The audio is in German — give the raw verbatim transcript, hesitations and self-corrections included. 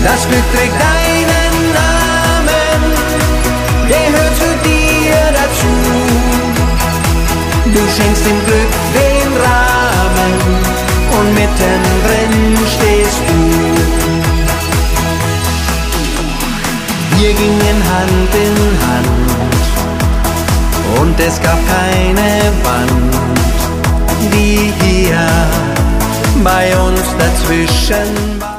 Das Glück trägt deinen Namen, gehört zu dir dazu. Du schenkst dem Glück den Rahmen und mittendrin stehst du. Wir gingen Hand in Hand und es gab keine Wand, die hier bei uns dazwischen war.